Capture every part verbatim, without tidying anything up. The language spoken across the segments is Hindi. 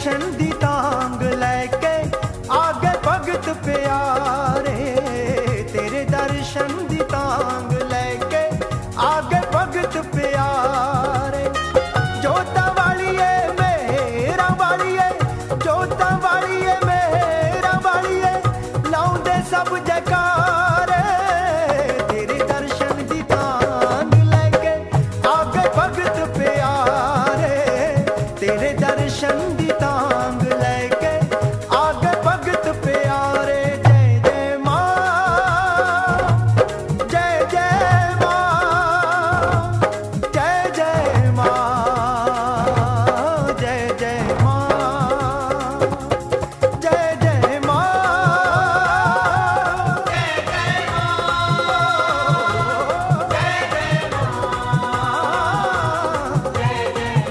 दर्शन दी तांग लैके आगे भगत प्यारे, तेरे दर्शन दी तांग लैके आगे भगत प्यारे। जोता वालिए मेरा वालिए, जोता वालिए मेरा वालिए, लाउंदे सब जयकारे, तेरे दर्शन दी तांग लैके आगे भगत प्यारे, तेरे दर्शन दी तांग लैके आगे भगत प्यारे। जय जय मां, जय जय मां, जय जय मां, जय जय मां, जय जय मां, जय जय मां, जय जय मां, जय जय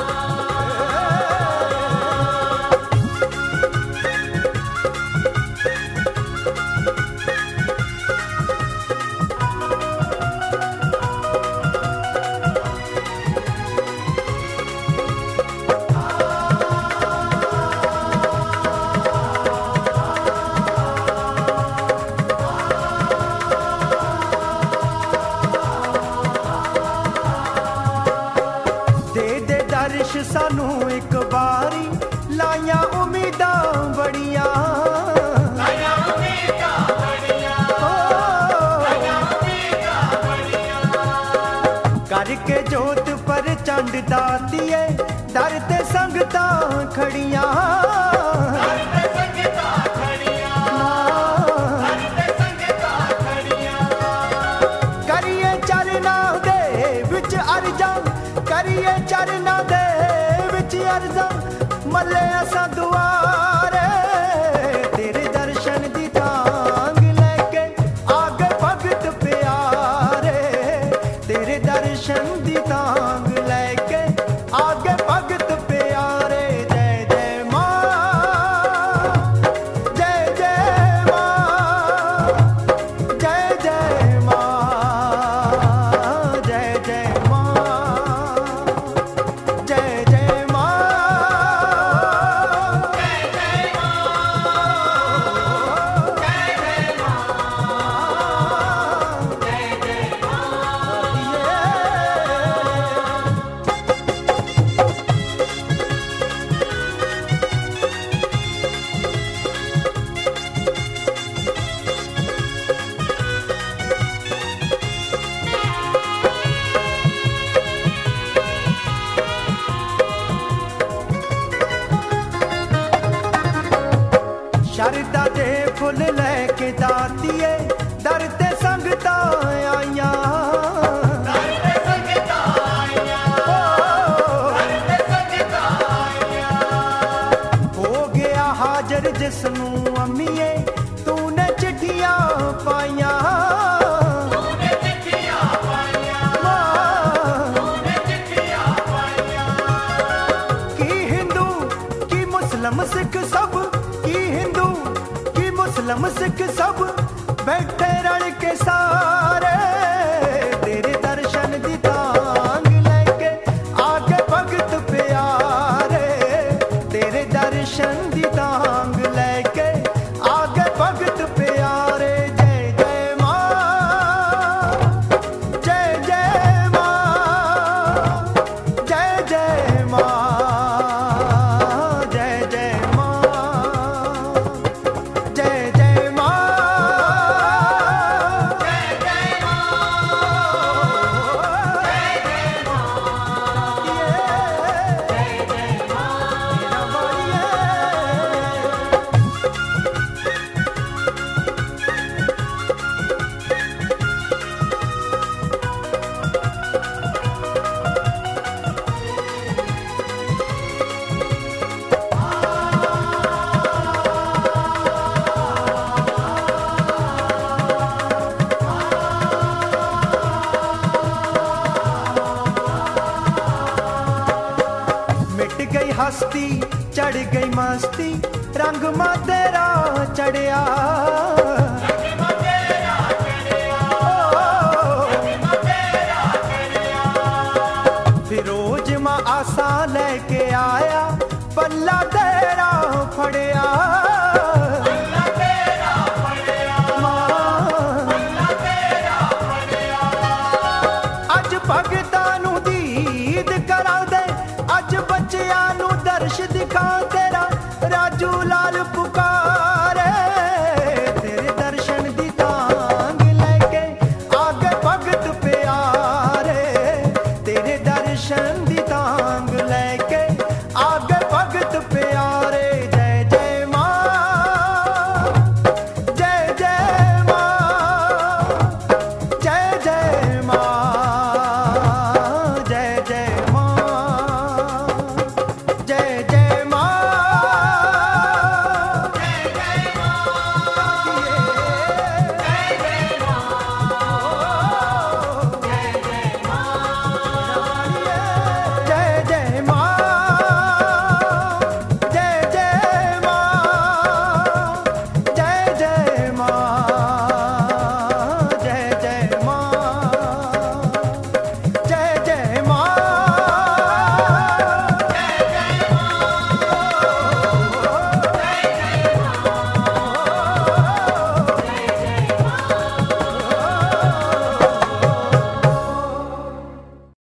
दे दे दर्श सानू एक बारी, लाइया उम्मीदां बड़ियां, लाइया उम्मीदां बड़ियां, लाइया उम्मीदां बड़ियां, करके जोत पर चंड दातिए, दर ते संगतां खड़ियां, दर ते संगतां खड़ियां, दर ते संगतां खड़ियां, करिए चरना दे विच अर्जां, करिए चरना दे विच अर्जां, मल्ले असां दुआरे, तेरे दर्शन दी तांग लैके आगे भगत प्यारे, तेरे दर्शन दी तांग लैके आगे भगत प्यारे। जय जय मां, जय जय मां, जय जय मां, जय जय मां, जय जय मां, जय जय मां, जय जय मां, जय जय शरदा दे फुल लैके दातिए, दर ते संगतां आइयां, दर ते संगतां आइयां, दर ते संगतां आइयां, हो गया हाजर जिसनू अम्मीए, तूने चिट्ठियां पाइयां, तूने चिट्ठियां पाइयां, तूने चिट्ठियां पाइयां, की हिंदू की मुस्लिम सिख सब, की हिंदू की मुस्लिम सिख सब बैठे रल के सारे, तेरे दर्शन दी तांग लैके आगे भगत प्यारे, तेरे दर्शन दी तांग लैके आगे भगत प्यारे। जय जय मां, जय जय मां, जय जय मां, जय जय मां, जय जय मां, जय जय मां, जय जय मां, जय जय मां, हस्ती चढ़ गई मस्ती, रंग मा तेरा चढ़िया, फिरोज मा आसा ले